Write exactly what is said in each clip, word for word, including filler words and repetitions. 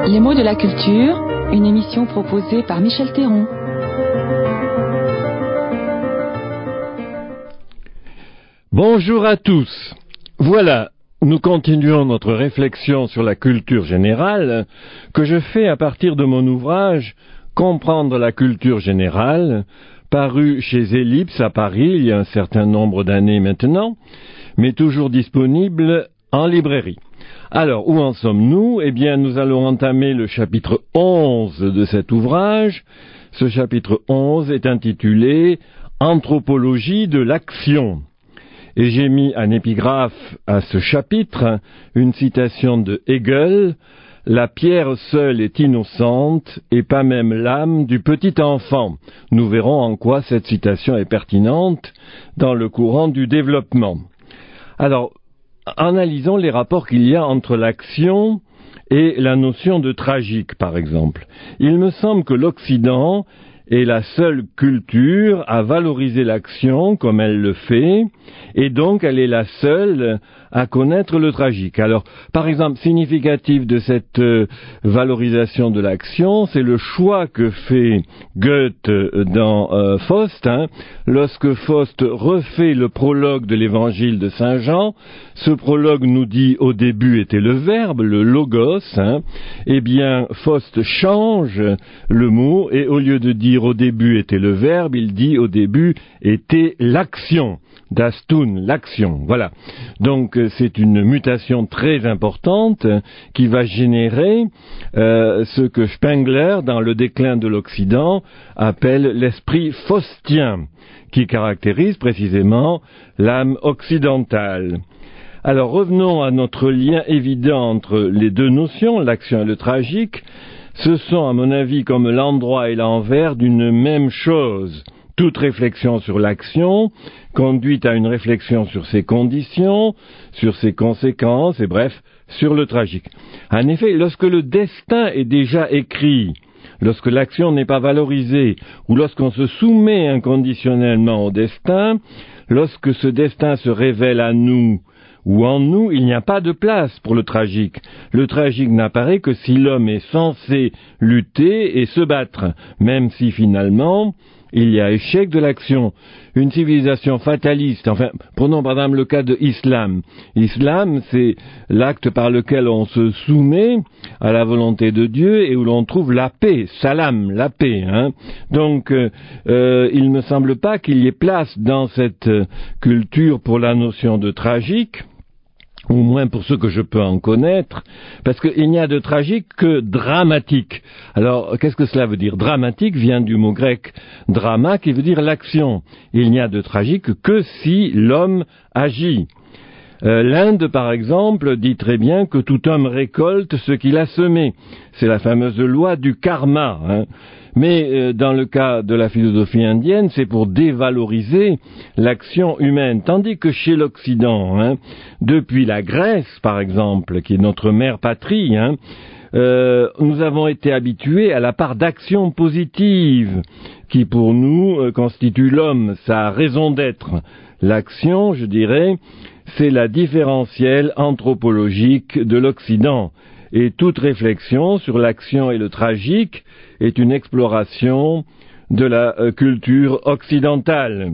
Les mots de la culture, une émission proposée par Michel Théron. Bonjour à tous. Voilà, nous continuons notre réflexion sur la culture générale que je fais à partir de mon ouvrage « Comprendre la culture générale » paru chez Ellipse à Paris il y a un certain nombre d'années maintenant, mais toujours disponible en librairie. Alors, où en sommes-nous ? Eh bien, nous allons entamer le chapitre onze de cet ouvrage. Ce chapitre onze est intitulé « Anthropologie de l'action ». Et j'ai mis en épigraphe à ce chapitre une citation de Hegel: « La pierre seule est innocente, et pas même l'âme du petit enfant ». Nous verrons en quoi cette citation est pertinente dans le courant du développement. Alors, analysons les rapports qu'il y a entre l'action et la notion de tragique, par exemple. Il me semble que l'Occident est la seule culture à valoriser l'action comme elle le fait, et donc elle est la seule à connaître le tragique. Alors, par exemple, significatif de cette euh, valorisation de l'action, c'est le choix que fait Goethe dans euh, Faust. Hein. Lorsque Faust refait le prologue de l'évangile de Saint Jean, ce prologue nous dit au début était le verbe, le logos, hein. Eh bien, Faust change le mot, et au lieu de dire au début était le verbe, il dit au début était l'action. Das tun, l'action, voilà. Donc c'est une mutation très importante qui va générer euh, ce que Spengler, dans Le déclin de l'Occident, appelle l'esprit faustien, qui caractérise précisément l'âme occidentale. Alors revenons à notre lien évident entre les deux notions, l'action et le tragique. Ce sont, à mon avis, comme l'endroit et l'envers d'une même chose. Toute réflexion sur l'action conduit à une réflexion sur ses conditions, sur ses conséquences, et bref, sur le tragique. En effet, lorsque le destin est déjà écrit, lorsque l'action n'est pas valorisée, ou lorsqu'on se soumet inconditionnellement au destin, lorsque ce destin se révèle à nous, ou en nous, il n'y a pas de place pour le tragique. Le tragique n'apparaît que si l'homme est censé lutter et se battre, même si finalement il y a échec de l'action. Une civilisation fataliste, enfin, prenons par exemple le cas de l'islam. L'islam, c'est l'acte par lequel on se soumet à la volonté de Dieu et où l'on trouve la paix, salam, la paix. Hein. Donc, euh, euh, il ne me semble pas qu'il y ait place dans cette euh, culture pour la notion de tragique, au moins pour ce que je peux en connaître, parce qu'il n'y a de tragique que dramatique. Alors, qu'est-ce que cela veut dire ? Dramatique vient du mot grec drama, qui veut dire l'action. Il n'y a de tragique que si l'homme agit. Euh, L'Inde, par exemple, dit très bien que tout homme récolte ce qu'il a semé. C'est la fameuse loi du karma. Hein. Mais euh, dans le cas de la philosophie indienne, c'est pour dévaloriser l'action humaine. Tandis que chez l'Occident, hein, depuis la Grèce, par exemple, qui est notre mère patrie, hein, euh, nous avons été habitués à la part d'action positive, qui pour nous euh, constitue l'homme, sa raison d'être. L'action, je dirais, c'est la différentielle anthropologique de l'Occident. Et toute réflexion sur l'action et le tragique est une exploration de la euh, culture occidentale.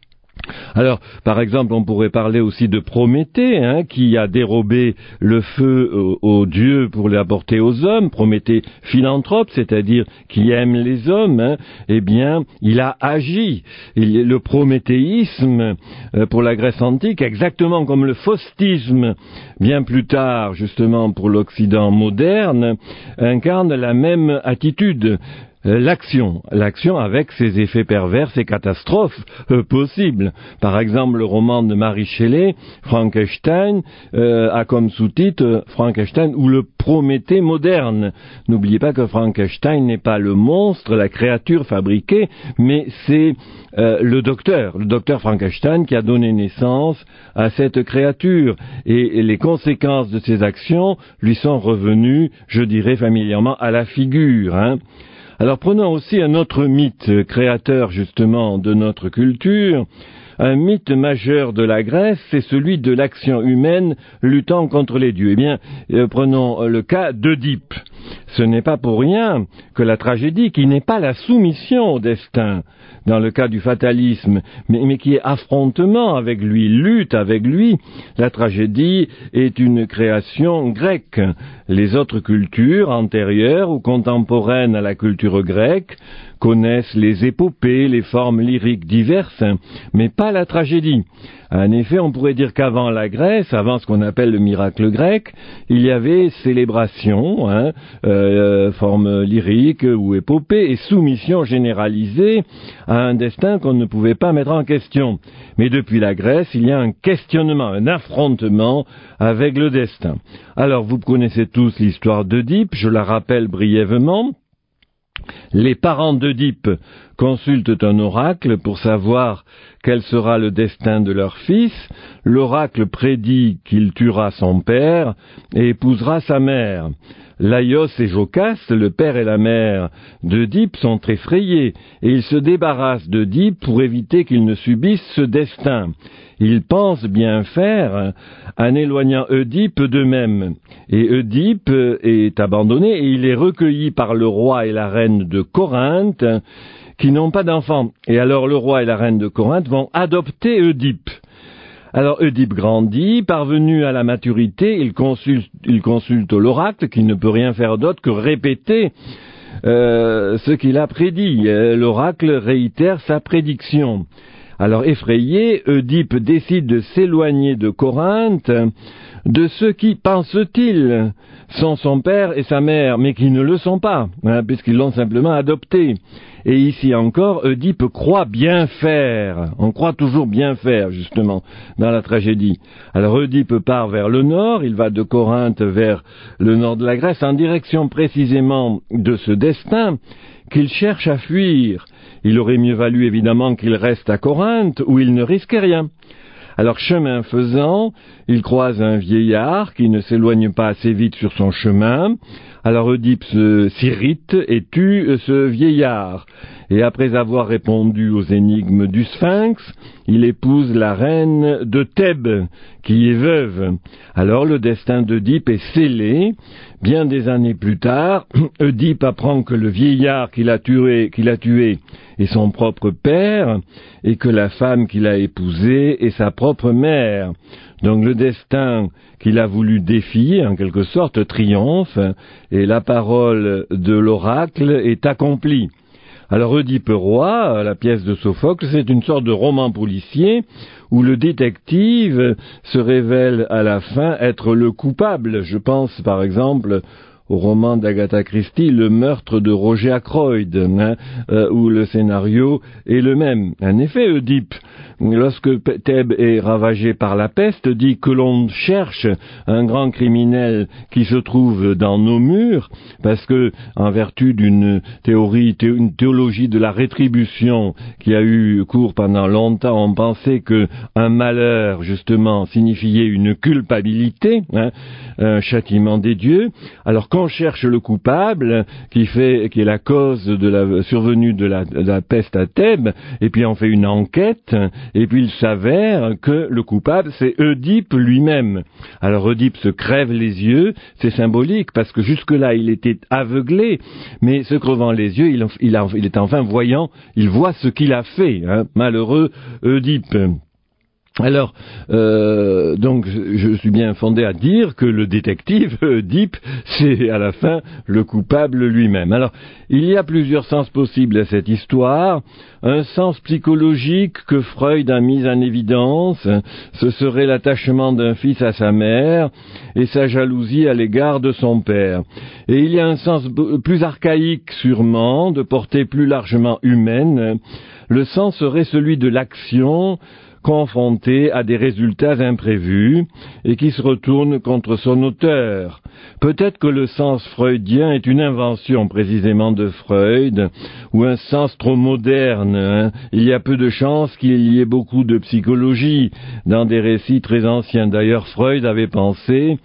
Alors, par exemple, on pourrait parler aussi de Prométhée, hein, qui a dérobé le feu aux, aux dieux pour l'apporter aux hommes. Prométhée philanthrope, c'est-à-dire qui aime les hommes, hein, eh bien, il a agi. Il, le prométhéisme, euh, pour la Grèce antique, exactement comme le faustisme, bien plus tard, justement, pour l'Occident moderne, incarne la même attitude. L'action, l'action avec ses effets pervers, ses catastrophes euh, possibles. Par exemple, le roman de Mary Shelley, Frankenstein, euh, a comme sous-titre euh, Frankenstein ou le Prométhée moderne. N'oubliez pas que Frankenstein n'est pas le monstre, la créature fabriquée, mais c'est euh, le docteur, le docteur Frankenstein qui a donné naissance à cette créature. Et, et les conséquences de ses actions lui sont revenues, je dirais familièrement, à la figure, hein. Alors prenons aussi un autre mythe créateur justement de notre culture. Un mythe majeur de la Grèce, c'est celui de l'action humaine luttant contre les dieux. Eh bien, euh, prenons le cas d'Œdipe. ce n'est pas pour rien que la tragédie, qui n'est pas la soumission au destin, dans le cas du fatalisme, mais, mais qui est affrontement avec lui, lutte avec lui, la tragédie est une création grecque. Les autres cultures, antérieures ou contemporaines à la culture grecque, connaissent les épopées, les formes lyriques diverses, mais pas la tragédie. En effet, on pourrait dire qu'avant la Grèce, avant ce qu'on appelle le miracle grec, il y avait célébration, hein, euh, forme lyrique ou épopée, et soumission généralisée à un destin qu'on ne pouvait pas mettre en question. Mais depuis la Grèce, il y a un questionnement, un affrontement avec le destin. Alors, vous connaissez tous l'histoire d'Œdipe, je la rappelle brièvement. Les parents d'Œdipe consultent un oracle pour savoir quel sera le destin de leur fils. L'oracle prédit qu'il tuera son père et épousera sa mère. Laios et Jocaste, le père et la mère d'Œdipe, sont effrayés et ils se débarrassent d'Œdipe pour éviter qu'il ne subisse ce destin. Ils pensent bien faire en éloignant Œdipe d'eux-mêmes. Et Œdipe est abandonné et il est recueilli par le roi et la reine de Corinthe qui n'ont pas d'enfants. Et alors le roi et la reine de Corinthe vont adopter Œdipe. Alors Œdipe grandit, parvenu à la maturité, il consulte, il consulte l'oracle qui ne peut rien faire d'autre que répéter euh, ce qu'il a prédit. L'oracle réitère sa prédiction. Alors effrayé, Œdipe décide de s'éloigner de Corinthe, de ceux qui, pense-t-il, sont son père et sa mère, mais qui ne le sont pas, hein, puisqu'ils l'ont simplement adopté. Et ici encore, Œdipe croit bien faire. On croit toujours bien faire, justement, dans la tragédie. Alors Œdipe part vers le nord, il va de Corinthe vers le nord de la Grèce, en direction précisément de ce destin qu'il cherche à fuir. Il aurait mieux valu évidemment qu'il reste à Corinthe, où il ne risquait rien. Alors chemin faisant, il croise un vieillard qui ne s'éloigne pas assez vite sur son chemin. Alors Œdipe s'irrite et tue ce vieillard. Et après avoir répondu aux énigmes du Sphinx, il épouse la reine de Thèbes, qui est veuve. Alors le destin d'Œdipe est scellé. Bien des années plus tard, Œdipe apprend que le vieillard qu'il a tué, qu'il a tué est son propre père, et que la femme qu'il a épousée est sa propre mère. Donc le destin qu'il a voulu défier, en quelque sorte, triomphe, et la parole de l'oracle est accomplie. Alors Œdipe roi, la pièce de Sophocle, c'est une sorte de roman policier où le détective se révèle à la fin être le coupable. Je pense par exemple au roman d'Agatha Christie, Le meurtre de Roger Ackroyd, hein, euh, où le scénario est le même. En effet, Œdipe, lorsque Thèbes est ravagée par la peste, dit que l'on cherche un grand criminel qui se trouve dans nos murs, parce que, en vertu d'une théorie, une théologie de la rétribution qui a eu cours pendant longtemps, on pensait que un malheur, justement, signifiait une culpabilité, hein, un châtiment des dieux. Alors qu'on cherche le coupable qui fait, qui est la cause de la survenue de la, de la peste à Thèbes, et puis on fait une enquête, et puis il s'avère que le coupable c'est Œdipe lui-même. Alors Œdipe se crève les yeux, c'est symbolique parce que jusque-là il était aveuglé, mais se crevant les yeux, il, il, a, il est enfin voyant, il voit ce qu'il a fait, hein, malheureux Œdipe. Alors, euh, donc, je suis bien fondé à dire que le détective, Œdipe, c'est à la fin le coupable lui-même. Alors, il y a plusieurs sens possibles à cette histoire. Un sens psychologique que Freud a mis en évidence, ce serait l'attachement d'un fils à sa mère et sa jalousie à l'égard de son père. Et il y a un sens plus archaïque sûrement, de portée plus largement humaine. Le sens serait celui de l'action confronté à des résultats imprévus et qui se retourne contre son auteur. Peut-être que le sens freudien est une invention précisément de Freud, ou un sens trop moderne. Hein. Il y a peu de chances qu'il y ait beaucoup de psychologie dans des récits très anciens. D'ailleurs, Freud avait pensé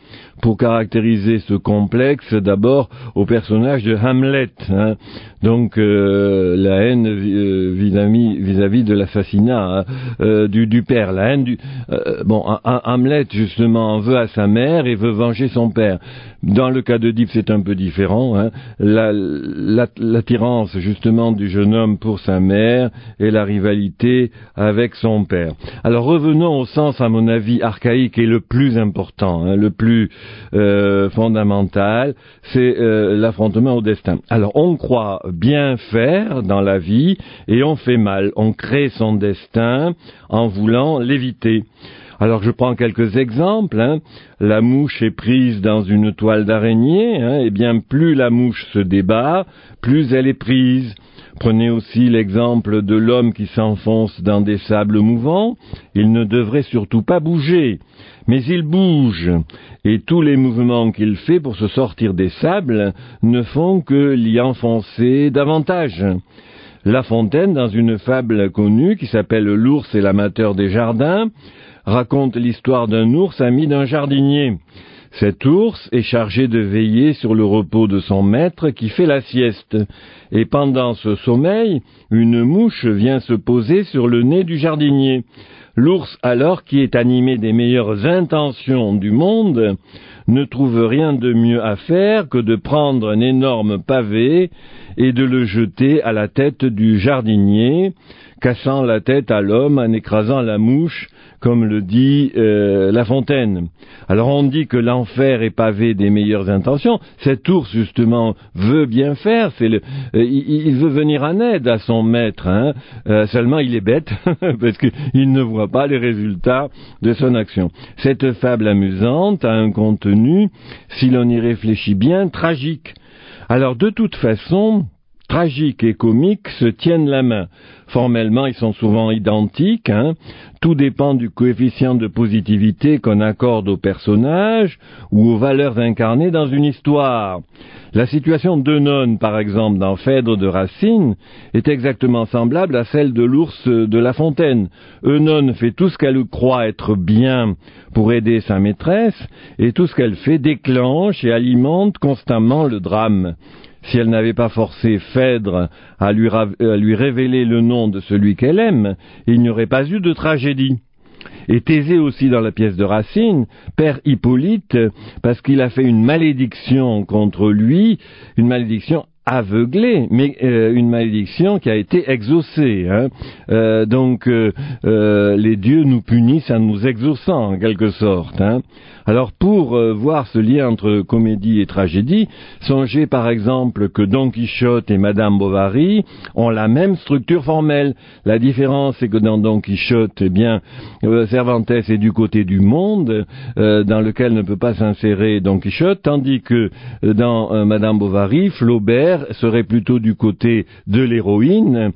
pour caractériser ce complexe, d'abord au personnage de Hamlet, hein. Donc euh, la haine euh, vis-à-vis, vis-à-vis de l'assassinat hein, euh, du, du père, la haine du euh, bon Hamlet justement en veut à sa mère et veut venger son père. Dans le cas d'Oedipe, c'est un peu différent, hein. La, la, l'attirance justement du jeune homme pour sa mère et la rivalité avec son père. Alors revenons au sens, à mon avis, archaïque et le plus important, hein, le plus euh, fondamental, c'est euh, l'affrontement au destin. Alors on croit bien faire dans la vie et on fait mal, on crée son destin en voulant l'éviter. Alors je prends quelques exemples, hein. La mouche est prise dans une toile d'araignée, hein, et bien plus la mouche se débat, plus elle est prise. Prenez aussi l'exemple de l'homme qui s'enfonce dans des sables mouvants. Il ne devrait surtout pas bouger, mais il bouge, et tous les mouvements qu'il fait pour se sortir des sables ne font que l'y enfoncer davantage. La Fontaine, dans une fable connue qui s'appelle L'ours et l'amateur des jardins, raconte l'histoire d'un ours ami d'un jardinier. Cet ours est chargé de veiller sur le repos de son maître qui fait la sieste. Et pendant ce sommeil, une mouche vient se poser sur le nez du jardinier. L'ours, alors, qui est animé des meilleures intentions du monde, ne trouve rien de mieux à faire que de prendre un énorme pavé et de le jeter à la tête du jardinier, cassant la tête à l'homme en écrasant la mouche, comme le dit euh, La Fontaine. Alors on dit que l'enfer est pavé des meilleures intentions. Cet ours, justement, veut bien faire. C'est le, euh, il, il veut venir en aide à son maître. Hein. Euh, seulement, il est bête, parce qu'il ne voit pas les résultats de son action. Cette fable amusante a un contenu, si l'on y réfléchit bien, tragique. Alors, de toute façon, tragique et comique se tiennent la main. Formellement, ils sont souvent identiques, hein. Tout dépend du coefficient de positivité qu'on accorde aux personnages ou aux valeurs incarnées dans une histoire. La situation d'Œnone, par exemple, dans Phèdre de Racine, est exactement semblable à celle de l'ours de La Fontaine. Œnone fait tout ce qu'elle croit être bien pour aider sa maîtresse, et tout ce qu'elle fait déclenche et alimente constamment le drame. Si elle n'avait pas forcé Phèdre à lui, à lui révéler le nom de celui qu'elle aime, il n'y aurait pas eu de tragédie. Et Thésée aussi, dans la pièce de Racine, perd Hippolyte parce qu'il a fait une malédiction contre lui, une malédiction aveuglée, mais euh, une malédiction qui a été exaucée. Hein. Euh, donc euh, euh, les dieux nous punissent en nous exaucant, en quelque sorte. Hein. Alors pour euh, voir ce lien entre comédie et tragédie, songez par exemple que Don Quichotte et Madame Bovary ont la même structure formelle. La différence c'est que dans Don Quichotte, eh bien, euh, Cervantes est du côté du monde, euh, dans lequel ne peut pas s'insérer Don Quichotte, tandis que euh, dans euh, Madame Bovary, Flaubert serait plutôt du côté de l'héroïne,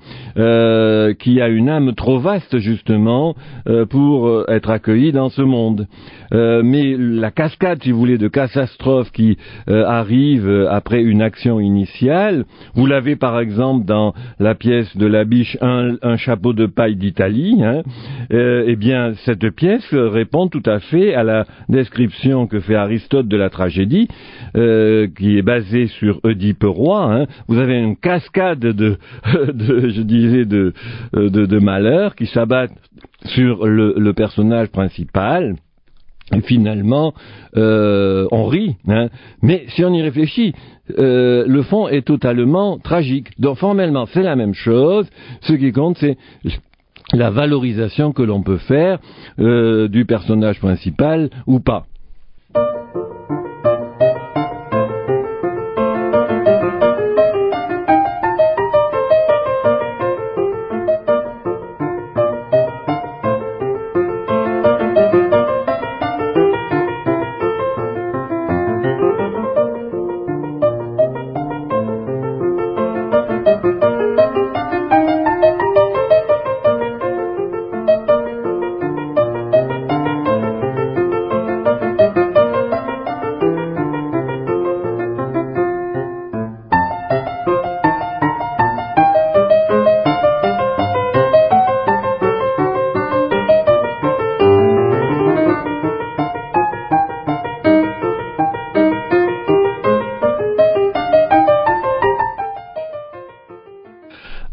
euh, qui a une âme trop vaste justement euh, pour euh, être accueillie dans ce monde. Euh, mais la cascade, si vous voulez, de catastrophes qui euh, arrive euh, après une action initiale, vous l'avez par exemple dans la pièce de la Biche un, un chapeau de paille d'Italie, hein, euh, eh bien cette pièce répond tout à fait à la description que fait Aristote de la tragédie, euh, qui est basée sur Oedipe roi. Hein. Vous avez une cascade de, de je disais, de, de, de malheurs qui s'abattent sur le, le personnage principal. Et finalement, euh, on rit, hein. Mais si on y réfléchit, euh, le fond est totalement tragique. Donc formellement, c'est la même chose. Ce qui compte, c'est la valorisation que l'on peut faire euh, du personnage principal ou pas.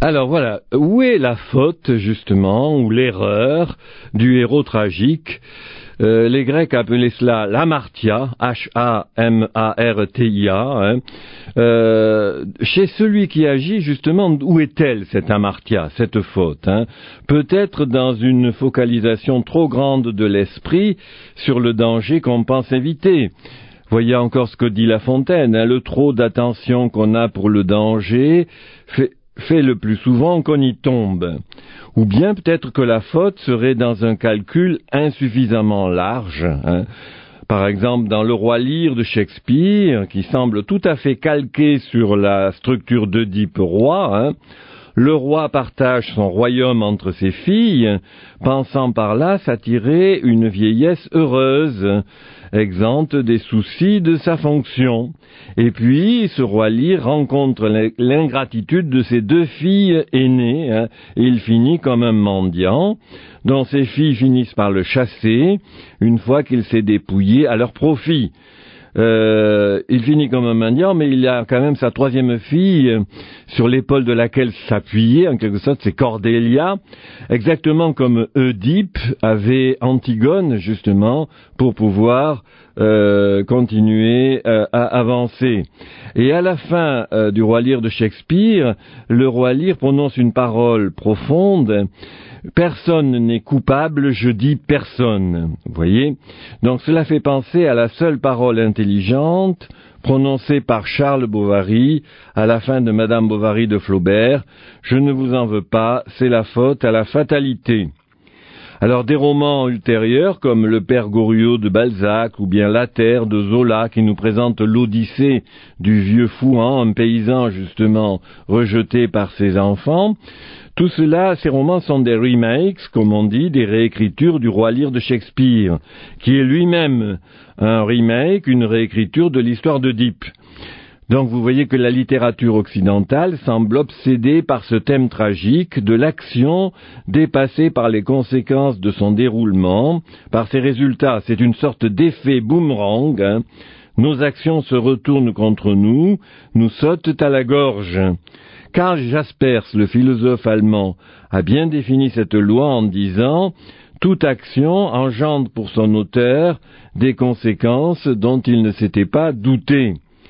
Alors voilà, où est la faute justement, ou l'erreur du héros tragique? Euh, les Grecs appelaient cela l'amartia, H A M A R T I A. Hein. Euh, chez celui qui agit, justement, où est-elle, cette amartia, cette faute hein? Peut-être dans une focalisation trop grande de l'esprit sur le danger qu'on pense éviter. Voyez encore ce que dit La Fontaine, hein, le trop d'attention qu'on a pour le danger fait, fait le plus souvent qu'on y tombe. Ou bien peut-être que la faute serait dans un calcul insuffisamment large. Hein. Par exemple, dans Le Roi Lear de Shakespeare, qui semble tout à fait calqué sur la structure d'Œdipe roi, hein, le roi partage son royaume entre ses filles, pensant par là s'attirer une vieillesse heureuse, exempte des soucis de sa fonction. Et puis, ce roi Lear rencontre l'ingratitude de ses deux filles aînées, hein, et il finit comme un mendiant, dont ses filles finissent par le chasser, une fois qu'il s'est dépouillé à leur profit. Euh, il finit comme un mendiant, mais il a quand même sa troisième fille euh, sur l'épaule de laquelle s'appuyer, en quelque sorte, c'est Cordélia, exactement comme Oedipe avait Antigone, justement, pour pouvoir euh, continuer euh, à avancer. Et à la fin euh, du Roi Lear de Shakespeare, le Roi Lear prononce une parole profonde. Personne n'est coupable, je dis personne. Vous voyez? Donc cela fait penser à la seule parole intelligente prononcée par Charles Bovary à la fin de Madame Bovary de Flaubert. Je ne vous en veux pas, c'est la faute à la fatalité. Alors des romans ultérieurs comme Le Père Goriot de Balzac ou bien La Terre de Zola qui nous présente l'odyssée du vieux Fouan, un paysan justement rejeté par ses enfants. Tout cela, ces romans sont des remakes, comme on dit, des réécritures du Roi Lear de Shakespeare, qui est lui-même un remake, une réécriture de l'histoire d'Œdipe. Donc vous voyez que la littérature occidentale semble obsédée par ce thème tragique de l'action dépassée par les conséquences de son déroulement, par ses résultats. C'est une sorte d'effet boomerang. Hein. Nos actions se retournent contre nous, nous sautent à la gorge. Karl Jaspers, le philosophe allemand, a bien défini cette loi en disant « Toute action engendre pour son auteur des conséquences dont il ne s'était pas douté ».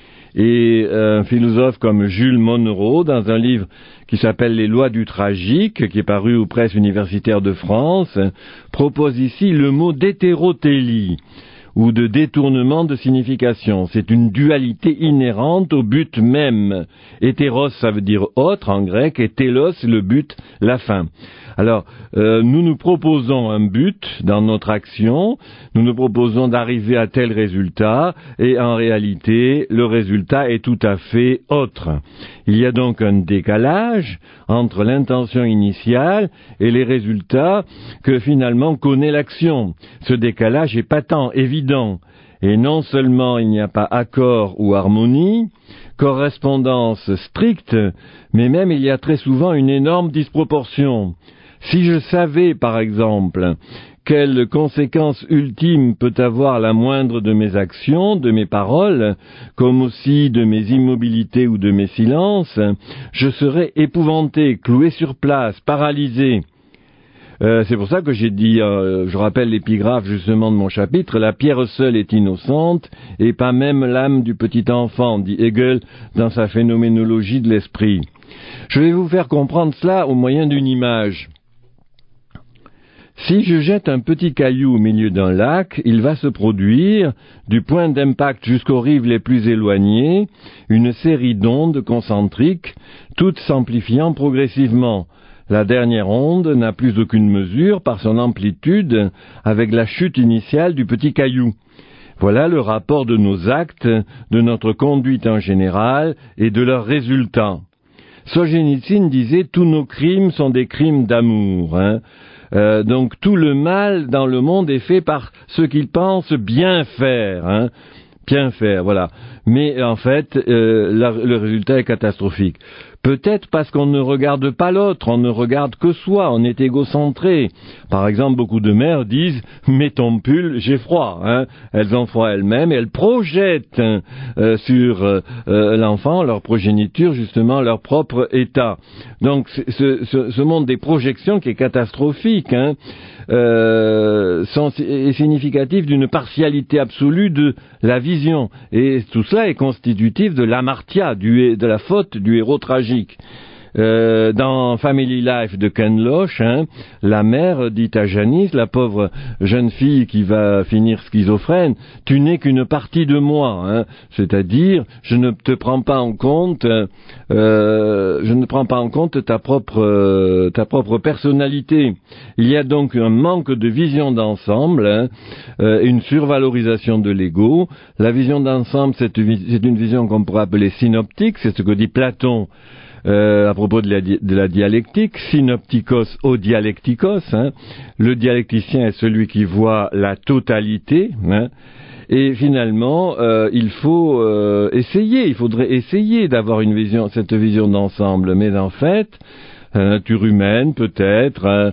Et un philosophe comme Jules Monroe, dans un livre qui s'appelle « Les lois du tragique », qui est paru aux presses universitaires de France, propose ici le mot d'hétérotélie, ou de détournement de signification. C'est une dualité inhérente au but même. Hétéros, ça veut dire autre en grec, et télos, le but, la fin. Alors, euh, nous nous proposons un but dans notre action, nous nous proposons d'arriver à tel résultat, et en réalité, le résultat est tout à fait autre. Il y a donc un décalage entre l'intention initiale et les résultats que finalement connaît l'action. Ce décalage est patent, évident. Et non seulement il n'y a pas accord ou harmonie, correspondance stricte, mais même il y a très souvent une énorme disproportion. Si je savais, par exemple, quelle conséquence ultime peut avoir la moindre de mes actions, de mes paroles, comme aussi de mes immobilités ou de mes silences, je serais épouvanté, cloué sur place, paralysé. Euh, c'est pour ça que j'ai dit, euh, je rappelle l'épigraphe justement de mon chapitre, la pierre seule est innocente, et pas même l'âme du petit enfant, dit Hegel dans sa phénoménologie de l'esprit. Je vais vous faire comprendre cela au moyen d'une image. Si je jette un petit caillou au milieu d'un lac, il va se produire, du point d'impact jusqu'aux rives les plus éloignées, une série d'ondes concentriques, toutes s'amplifiant progressivement. La dernière onde n'a plus aucune mesure par son amplitude avec la chute initiale du petit caillou. Voilà le rapport de nos actes, de notre conduite en général et de leurs résultats. Solzhenitsyn disait « Tous nos crimes sont des crimes d'amour hein ». Euh, donc tout le mal dans le monde est fait par ceux qui pensent bien faire, hein, bien faire, voilà. mais en fait, euh, la, le résultat est catastrophique. Peut-être parce qu'on ne regarde pas l'autre, on ne regarde que soi, on est égocentré. Par exemple, beaucoup de mères disent « mets ton pull, j'ai froid hein ». Elles ont froid elles-mêmes et elles projettent euh, sur euh, l'enfant, leur progéniture, justement leur propre état. Donc ce, ce, ce monde des projections qui est catastrophique, hein, euh, sont, est significatif d'une partialité absolue de la vision. Et tout cela est constitutif de l'amartya, du, de la faute du héros tragique. Euh, dans Family Life de Ken Loach, hein, la mère dit à Janice, la pauvre jeune fille qui va finir schizophrène, tu n'es qu'une partie de moi, hein, c'est-à-dire je ne te prends pas en compte, euh, je ne prends pas en compte ta propre, euh, ta propre personnalité. Il y a donc un manque de vision d'ensemble, hein, euh, une survalorisation de l'ego. La vision d'ensemble, c'est, c'est une vision qu'on pourrait appeler synoptique, c'est ce que dit Platon. Euh, à propos de la, de la dialectique, synoptikos o dialectikos, hein, le dialecticien est celui qui voit la totalité, hein, et finalement, euh, il faut euh, essayer, il faudrait essayer d'avoir une vision, cette vision d'ensemble, mais en fait, la nature humaine, peut-être, hein,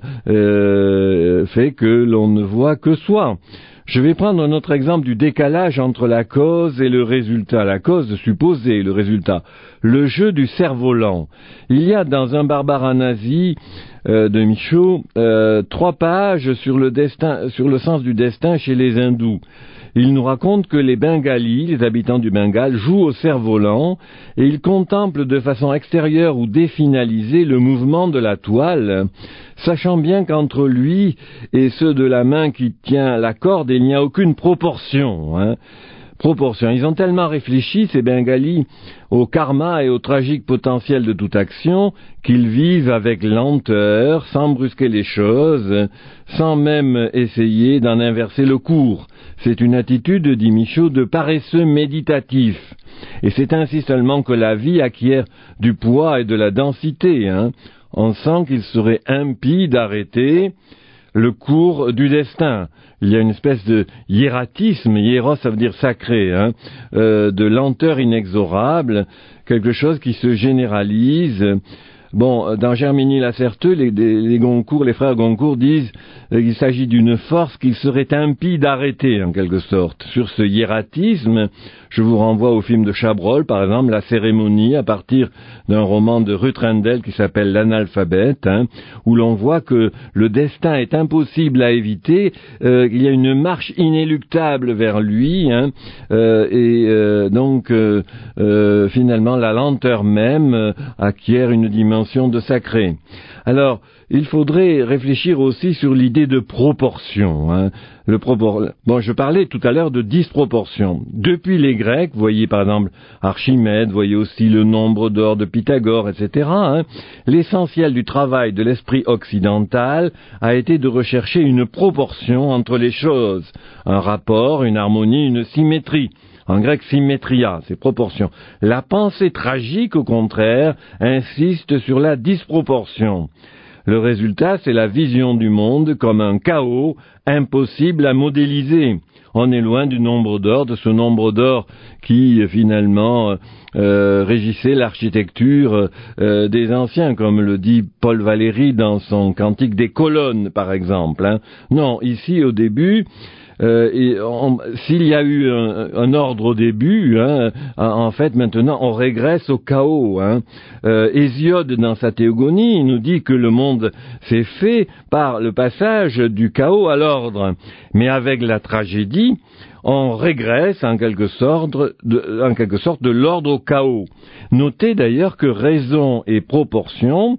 euh, fait que l'on ne voit que soi. Je vais prendre un autre exemple du décalage entre la cause et le résultat. La cause supposée, le résultat. Le jeu du cerf-volant. Il y a dans un Barbara nazi euh, de Michaud euh, trois pages sur le destin, sur le sens du destin chez les hindous. Il nous raconte que les Bengalis, les habitants du Bengale, jouent au cerf-volant et ils contemplent de façon extérieure ou définalisée le mouvement de la toile, sachant bien qu'entre lui et ceux de la main qui tient la corde, il n'y a aucune proportion, hein. Proportion. Ils ont tellement réfléchi, ces Bengalis, au karma et au tragique potentiel de toute action, qu'ils vivent avec lenteur, sans brusquer les choses, sans même essayer d'en inverser le cours. C'est une attitude, dit Michaud, de paresseux méditatif. Et c'est ainsi seulement que la vie acquiert du poids et de la densité, hein. On sent qu'il serait impie d'arrêter le cours du destin. Il y a une espèce de hiératisme, hiéros ça veut dire sacré, hein, euh, de lenteur inexorable, quelque chose qui se généralise. Bon, dans Germigny-Lacerteux, les, les, les Goncourt, les frères Goncourt disent euh, qu'il s'agit d'une force qu'il serait impie d'arrêter, en quelque sorte. Sur ce hiératisme, je vous renvoie au film de Chabrol, par exemple, La Cérémonie, à partir d'un roman de Ruth Rendell qui s'appelle L'Analphabète, hein, où l'on voit que le destin est impossible à éviter, euh, il y a une marche inéluctable vers lui, hein, euh, et euh, donc, euh, euh, finalement, la lenteur même euh, acquiert une dimension de sacré. Alors, il faudrait réfléchir aussi sur l'idée de proportion. Hein. Le propor... Bon, je parlais tout à l'heure de disproportion. Depuis les Grecs, voyez par exemple Archimède, voyez aussi le nombre d'or de Pythagore, et cetera. Hein. L'essentiel du travail de l'esprit occidental a été de rechercher une proportion entre les choses, un rapport, une harmonie, une symétrie. En grec, symétria, c'est proportion. La pensée tragique, au contraire, insiste sur la disproportion. Le résultat, c'est la vision du monde comme un chaos impossible à modéliser. On est loin du nombre d'or, de ce nombre d'or qui, finalement, euh, régissait l'architecture euh, des anciens, comme le dit Paul Valéry dans son Cantique des colonnes, par exemple. Hein. Non, ici, au début... Euh, et on, s'il y a eu un, un ordre au début, hein, en fait maintenant on régresse au chaos. Hein. Euh, Hésiode dans sa Théogonie nous dit que le monde s'est fait par le passage du chaos à l'ordre, mais avec la tragédie on régresse en quelque sorte de, en quelque sorte de l'ordre au chaos. Notez d'ailleurs que raison et proportion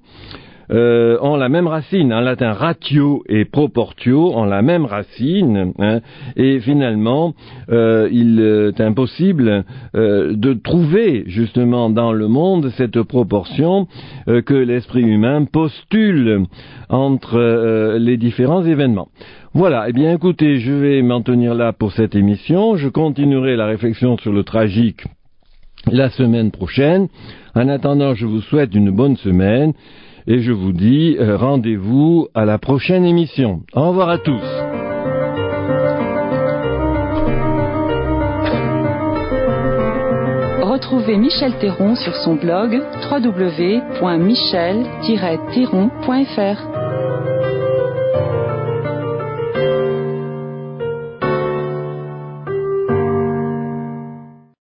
Euh, ont la même racine. En latin, ratio et proportio ont la même racine, hein, et finalement, euh, il est impossible euh, de trouver justement dans le monde cette proportion euh, que l'esprit humain postule entre euh, les différents événements. Voilà, eh bien écoutez, je vais m'en tenir là pour cette émission. Je continuerai la réflexion sur le tragique la semaine prochaine. En attendant, je vous souhaite une bonne semaine. Et je vous dis euh, rendez-vous à la prochaine émission. Au revoir à tous. Retrouvez Michel Théron sur son blog w w w point michel tiret théron point f r.